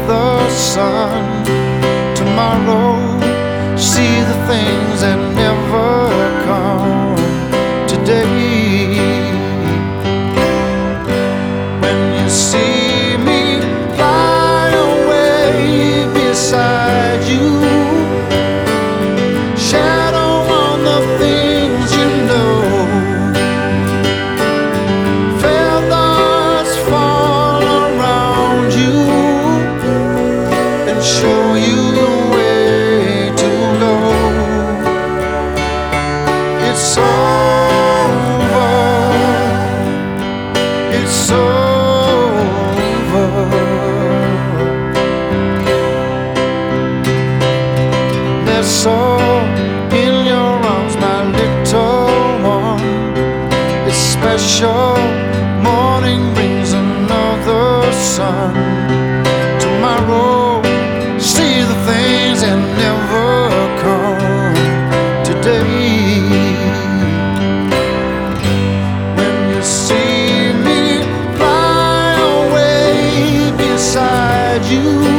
another sun. Tomorrow, see the things that never come today. When you see me fly away beside you, shadow on the things you know, feathers fall around you and show you the way to go. It's over, it's over. There's soul in your arms, my little one. This special morning brings another sun. Tomorrow, see the things that never come today. When you see me fly away beside you,